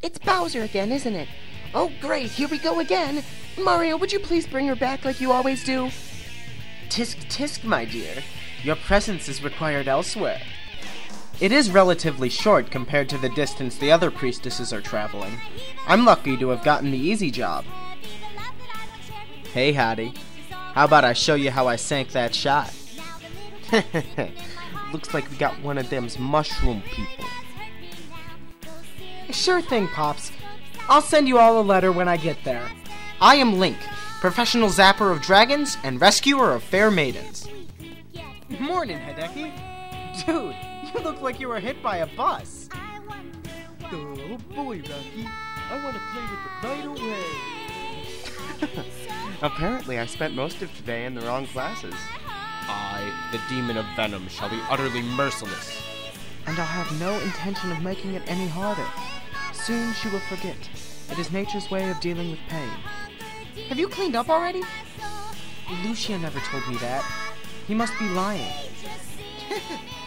It's Bowser again, isn't it? Oh, great, here we go again. Mario, would you please bring her back like you always do? Tisk tisk, my dear. Your presence is required elsewhere. It is relatively short compared to the distance the other priestesses are traveling. I'm lucky to have gotten the easy job. Hey, Hattie. How about I show you how I sank that shot? Looks like we got one of them's mushroom people. Sure thing, Pops. I'll send you all a letter when I get there. I am Link, professional zapper of dragons and rescuer of fair maidens. Morning, Hideki. Dude, you look like you were hit by a bus. Oh boy, Rocky. I want to play with the right away. Apparently, I spent most of today in the wrong classes. I, the demon of venom, shall be utterly merciless. And I'll have no intention of making it any harder. Soon she will forget. It is nature's way of dealing with pain. Have you cleaned up already? Lucia never told me that. He must be lying.